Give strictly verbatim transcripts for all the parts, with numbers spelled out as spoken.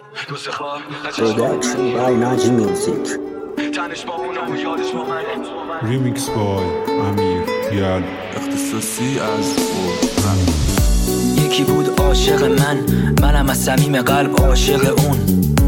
Production by Naji Music. Remix by امیر یال. اختصاصی از یکی بود عاشق من، منم از صمیم قلب عاشق اون.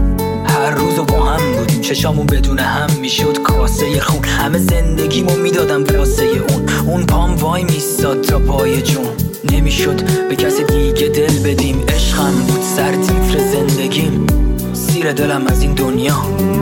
هر روزو با هم بودیم، چشامون بدون هم میشد کاسه خون. همه زندگیمو میدادم واسه اون. اون پام وای میستاد تا پای جون. نمیشد به کسی دیگه دل بدیم. عشقم بود سرتیتر زندگیم، سیر دلم از این دنیا.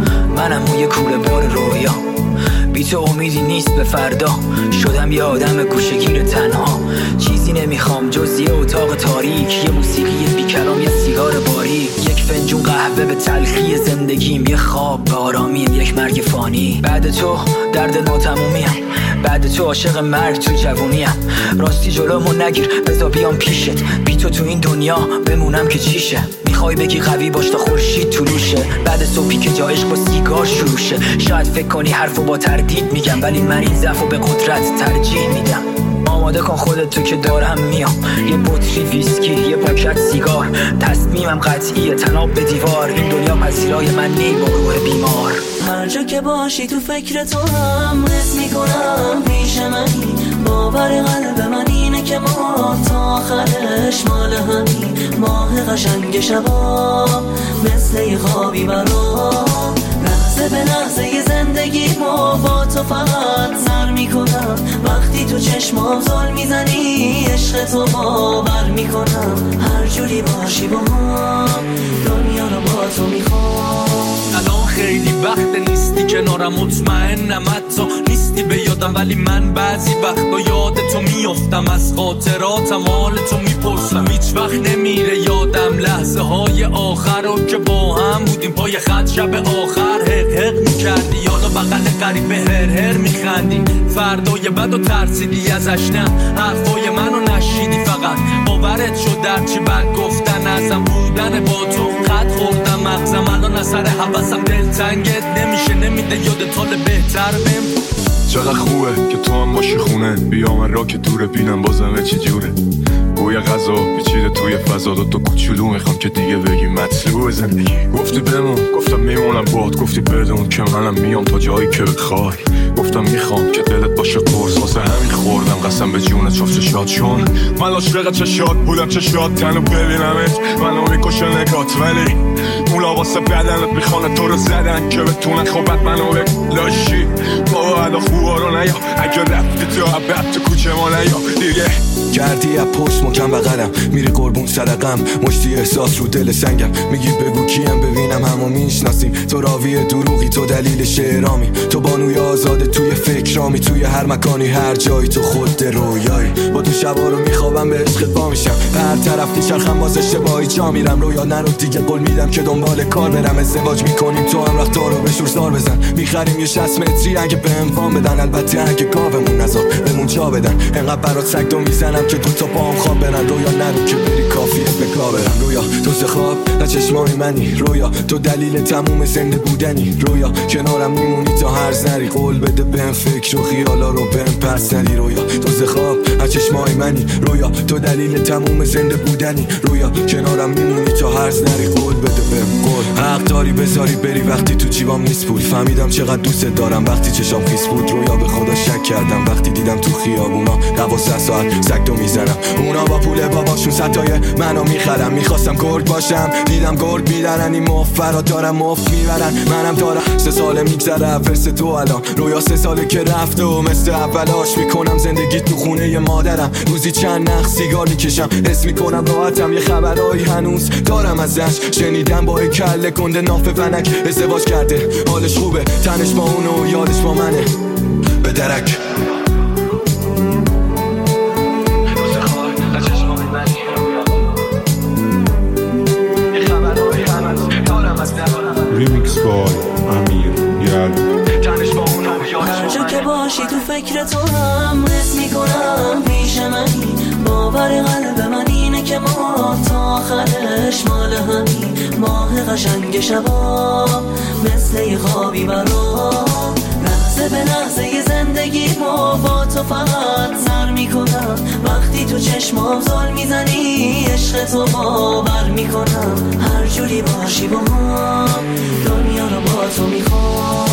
منم موی کوله بار رویا، بی تو امیدی نیست به فردا. شدم یه آدم گوشه‌گیر تنها، چیزی نمیخوام جز یه اتاق تاریک، یه موسیقی بی کلام، یه سیگار باریک، یک فنجون قهوه به تلخی زندگیم، یه خواب به آرامیم، یک مرگ فانی. بعد تو درد ناتمومیم، بعد تو عاشق مرگ تو جوونیم. راستی جلومو نگیر، بذار بیام پیشت، بی تو تو این دنیا بمونم که چیشه. میخوای بگی قوی باش تا خورشید طلوشه، بعد صبحی که جا عشق با سیگار شروع شه. شاید فکر کنی حرفو با تردید میگم، ولی من این ضعفو به قدرت ترجیح میدم. آماده کن خودت تو که دارم میام، یه بطری ویسکی، یه پاکت سیگار. تصمیمم قطعیه، تناب به دیوار. این دنیا پذیرای من نی با روح بیمار. هر جا که باشی تو فکر تو هم حس میکنم پیش منی. باور قلب من اینه که ما تا آخرش مال همین. ماه قشنگ شبا مثل یه خوابی برام، لحظه به لحظه ی زندگی ما با تو فقط سر میکنم. وقتی تو چشمام زل میزنی عشق تو باور میکنم. هر جوری باشی با هم دنیا رو با تو میخوام. الان خیلی وقت نیستی کنارم، مطمئنم حتی نیستی به یادم، ولی من بعضی وقتا یاد تو میافتم. از خاطراتم حال تو میپرسم، هیچ وقت نمیره یادم لحظه های آخر رو که با هم بودیم. پای خط شب آخر حق حق میکردی، یادا بغل قریب هر هر میخندی. فردای بد و ترسیدی ازش، نه حرفای منو نشیدی. فقط باورت شد در چی بد گفتن ازم بودن با تو. خط خوردم مغزم الان اثر حواسم، دلتنگت نمیشه نمیده یادت حال بهتر بهم. چقدر خوبه که تو هم باشی خونه، بیا من را که دوره بینم بازمه چی جوره. بوی غذا پیچیده توی فضا، دو تا کوچولو میخوام که دیگه بگی مطلوب زندگی. گفتی بمون، گفتم میمونم باد. گفتی بدون که منم میام تا جایی که بخوای. گفتم میخوام که دلت باشه قرص، واسه همین خوردم قسم به جونت شفت شاد. چون من عاشق چه شاد بودم، چه شاد تنو ببینمت منو میکشه نگات، ولی اونا واسه بدنت میخوانه تو رو زدن که بتونن خوبت منو بلاشی. بابا ادا خوبا رو نیا، اگه رفتی تو عبد تو کوچه ما نیا دیگه. کردی از پشت مکم بغلم، میری قربون صدقم، مشتی احساس رو دل سنگم. میگی بگو کیم ببینم همو میشناسیم. تو راوی دروغی، تو دلیل شعرامی، تو بانوی آزاده توی فکرامی. توی هر مکانی هر جایی تو خود رویایی. با تو شبا رو میخوابم به عشقت پا میشم، هر طرف میچرخم باز اشتباهی جا میرم. رویا نرو دیگه قول میدم که دنبال کار برم. ازدواج میکنیم تو هم رفتار رو به شور سار بزن. میخریم یه شصت متری اگه بهم وام بدن، البته اگه گاومون نذار بمون جا بدن. انقدر برات سگ دو میزنم که دو تا پام خواب برن. رویا نرو که بری کافیه به کار برم. رویا تو ز خواب نه چشمای منی، رویا تو دلیل تموم زنده بودنی. رویا کنارم میمونی تا هر زری، قول بده بهم فکر و خیالا رو بهم پس ندی. رویا تو ز خواب نه چشمای منی، رویا تو دلیل تموم زنده بودنی. رویا کنارم میمونی تا هر زری، قول بده بهم قول. حق داری بذاری بری وقتی تو جیبام نیست پول. فهمیدم چقدر دوست دارم وقتی چشام خیس بود. رویا به خدا شک کردم وقتی دیدم تو خیابونا دوازده ساعت سگدو میزنم. اونا با پول باباشون ستای منو میخرم. میخواستم گرگ باشم دیدم گرگ میدارن. این مفرات دارم مفت میبرن، منم دارم. سه ساله میگذره فرس تو الان، رویا سه ساله که رفته و مثل اولاش میکنم زندگی تو خونه ی مادرم. روزی چند نخ سیگار میکشم، حس میکنم راحتم. یه خبرایی هنوز دارم ازش، شنیدم با یه کله کنده ناف فنک ازدواج کرده. حالش خوبه، تنش با اونو و یادش با منه. به درک Remix by امیر یال. هر جا که باشی تو فکر تو هم حس میکنم پیش منی. باور قلب من اینه که ما تا آخرش مال همین. ماه قشنگ شبا مثل یه خوابی برام، لحظه به لحظه ی زندگی ما با تو فقط سر میکنم وقتی تو چشمام زل میزنی عشق تو باور میکنم هر جوری باشی با هم دنیا رو با تو میخوام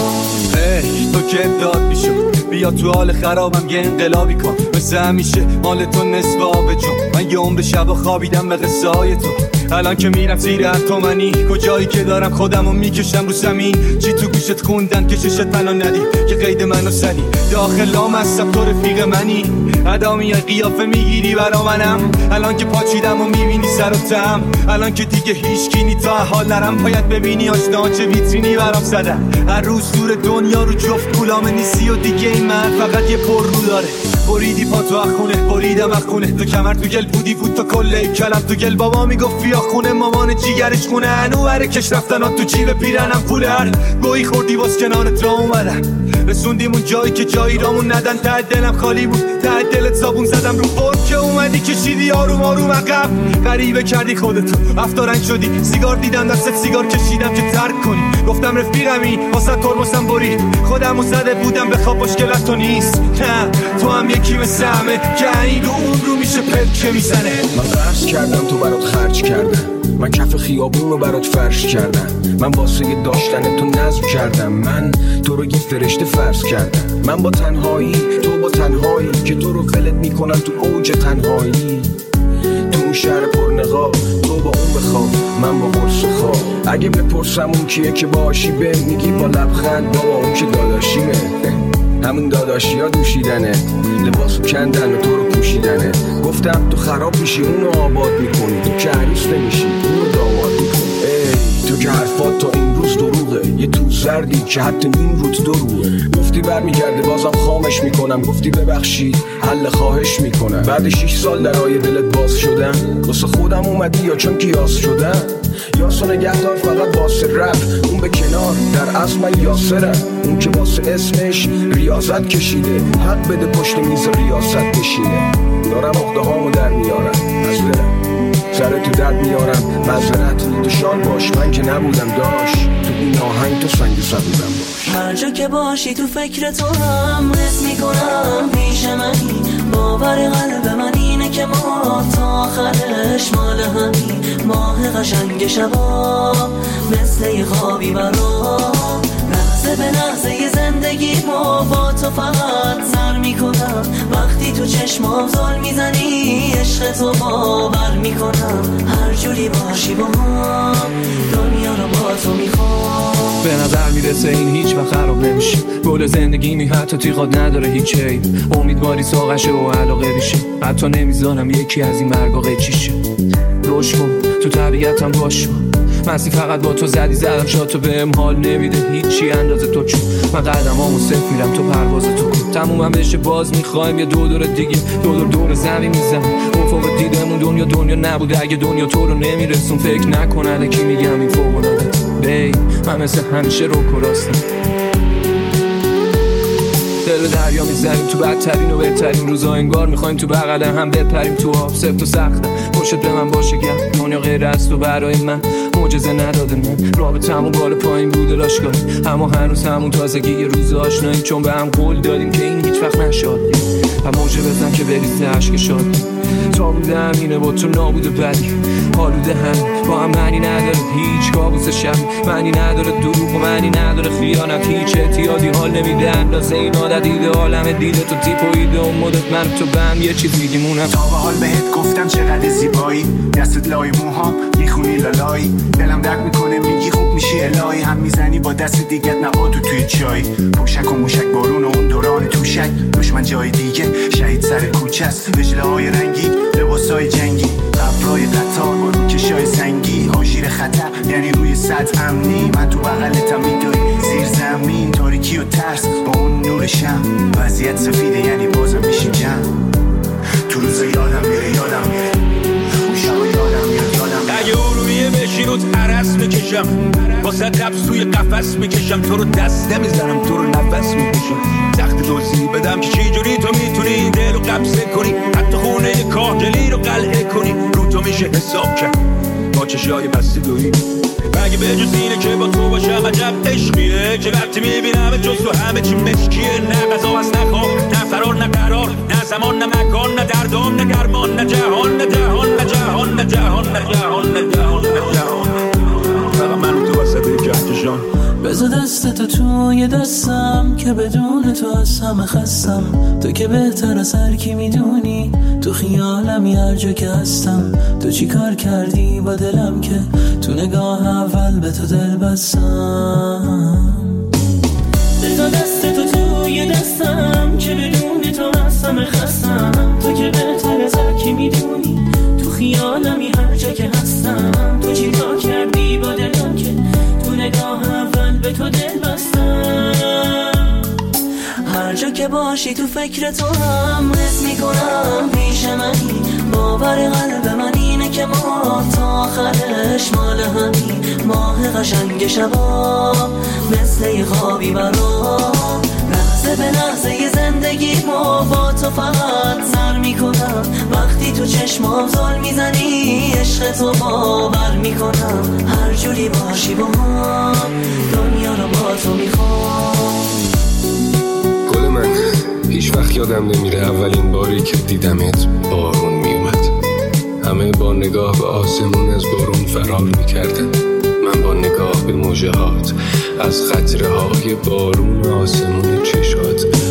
ای تو که داد میشد بیا تو حال خرابم یه انقلابی کن مثل همیشه مال تو نصف آب جون من یه عمر شب خوابیدم به قصه های تو الان که میرم زیر اتمنی کجایی که دارم خودمو میکشم رو زمین چی تو گوشت خوندن که چشت منو ندی که قید منو سنی داخل لام هستم تو رفیق منی ادامی قیافه میگیری برا منم الان که پاچیدم و میبینی سر و تم الان که دیگه هیچ کینی تا حال نرم باید ببینی آشنا چه ویترینی برام زدن هر روز دور دنیا رو جفت گولام نیستی و دیگه این من فقط یه پر رو داره بریدی پا تو اخونه بریدم اخونه تو کمر تو گل بودی بود تو کله کلم تو گل بابا میگفت بیا خونه مامان جیگرش خونه انو بره کش رفتن ها تو جیب پیرنم پوله هر گویی خوردی باز کنارت را اومدم رسوندیم اون جایی که جایی رامون ندن ته دلم خالی بود ته دلت صابون زدم رو فرم که اومدی کشیدی آروم آروم عقب غریبه کردی خودتو افتارنگ شدی سیگار دیدم دستت سیگار کشیدم که ترک کنی گفتم رفیقمی واسه ترمسم برید خودمو زده بودم به خواب مشکلت تو نیست نه تو هم یکی مثل همه که این رو اون رو میشه پلکه میزنه من قرض کردم تو برات خرج کردم من کف خیابون رو برات فرش کردم من واسه داشتن تو نظم کردم من تو رو یه فرشته فرض کردم من با تنهایی تو با تنهایی که تو رو ولت میکنم تو اوج تنهایی تو اون شهر پرنقاب تو با اون بخواب من با قرص خواب اگه بپرسم اون کیه که باشی به میگی با لبخند بابا اون که داداشیمه همون داداشی ها دوشیدنه لباسو کندن و تو رو پوشیدنه گفتم تو خراب میشی اونو آباد میکنی تو که عروس نمیشی اونو داماد میکنی ای تو که حرفات تا این روز دروغه یه تو زردی که حتی نیم روت دروغه گفتی برمیگرده بازم خامش میکنم گفتی ببخشید حل خواهش میکنم بعد شش سال درای دلت باز شدم واسه خودم اومدی یا چون کیاس شدم یاسو نگهدار فقط واسه رپ اون به کنار در اصل من یاسرم اون که واسه اسمش ریاضت کشیده حق بده پشت میز ریاست بشینه دارم اخده هامو در میارم از دلم سر تو درد میارم معذرت تو شان باش من که نبودم داشت تو این آهنگ تو سنگ سبودم باش هر جا که باشی تو فکر تو هم حس میکنم پیش منی باور قلب من اینه که ما تا آخرش مال همین ماه قشنگ شبا مثل یه خوابی برام لحظه به لحظه ی زندگی ما با تو فقط سر میکنم وقتی تو چشمام زل میزنی عشق تو باور میکنم هر جوری باشی با هم دنیا رو با تو میخوام به نظر میرسه این هیچ وقت خراب نمیشه گل زندگی می حتی تیغات نداره هیچ عیب امیدواری ساقشه و علاقه بیشه حتی نمیذارم یکی از این مرگا قیچیشه روش کن تو طبیعتم باش مستی فقط با تو زدی زدم شاد تو بهم حال نمیده هیچی اندازه تو چون من قدمامو صفر میرم تو پرواز تو کن تمومم بشه باز میخوایم یه دو دور دیگه دو دور دور زمین میزنم افق دیدمون دنیا دنیا نبوده اگه دنیا تو رو نمیرسون فکر نکنه کی میگم این فوق العاده بی من مثل همیشه رو کراستم دل دریا میزنیم تو بدترین و بهترین روزا انگار میخوایم تو بغل هم بپریم تو آب سفت و سختم پشت به من باشه گم دنیا غیر است و برای من معجزه نداده من رابطمون بالا پایین بوده لاشگاه اما هنوز همون تازگی یه روز آشناییم چون به هم قول دادیم که این هیچ وقت نشد و موجه بزن که بریزه عشق شاد تا بودم اینه با تو نابوده بدی حالوده هم با هم معنی نداره هیچ کابوس شب معنی نداره دروغ و معنی نداره خیانت هیچ اعتیادی حال نمیده اندازه این عادت دیده عالم دیده تو تیپ و ایده و مدت من تو به هم یه چیز میگیمونم تا به حال بهت گفتم چقدر زیبایی دستت لای موهام میخونی لالایی دلم درد میکنه میگی خوب میشی الهی هم میزنی با دست دیگت نباتو توی چای پوشک و موشک بارون و اون دوران توشک دشمن جای دیگه شهید سر کوچه است رجله های رنگی لباسای جنگی قبرای قطار با روکشای سنگی آژیر خطر یعنی روی سطح امنی من تو بغلتم میدوی زیر زمین تاریکی و ترس با اون نور شم وضعیت سفیده یعنی بازم میشیم جمع تو روز یادم میره یادم میره اون شب یادم میره یادم میره اگه ارویه بشی رو ترس میکشم واسه قبض توی قفس میکشم تو رو دست نمیزنم تو رو نفس میکشم تخت دوزی بدم که چی جوری تو میتونی دل رو قبضه کنی حتی خونه کاهگلی رو قلعه کنی رو تو میشه حساب کرد با چشای بسته دویی مگه به جز اینه که با تو باشم عجب عجب عشقیه که وقتی میبینم جز تو همه چی مشکیه. نه غذا هست نه خواب نه فرار نه قرار نه زمان نه مکان نه دردان نه گرمان نه جهان نه جهان نه جهان نه جهان نه جهان نه جهان نه جهان. فقط من تو وسط کهکشان. بذار دست تو توی دستم که بدون تو از همه خستم. تو که بهتر از هر کی میدونی تو خیالمی هر جا که هستم. تو چی کار کردی با دلم که تو نگاه اول به تو دل بستم. بذار دست تو توی دستم که بدون تو از همه خستم. تو که بهتر از هر کی میدونی تو خیالمی هر جا که هستم. تو چی کار کردی با دلم که تو نگاه اول به تو دل بستم. هر جا که باشی تو فکر تو هم حس میکنم پیش منی. باور قلب من اینه که ما تا آخرش مال همین. ماه قشنگ شبا مثل یه خوابی برام. لحظه به لحظه یه زندگی ما با تو فقط سر میکنم. وقتی تو چشمام زل میزنی عشق تو باور میکنم. هر جوری باشی با هم دنیا رو با تو میخوام. گل من هیچ وقت یادم نمیره اولین باری که دیدمت بارون میومد. همه با نگاه به آسمون از بارون فرار میکردن. من با نگاه به موجهات از قطره های بارون آسمون چشات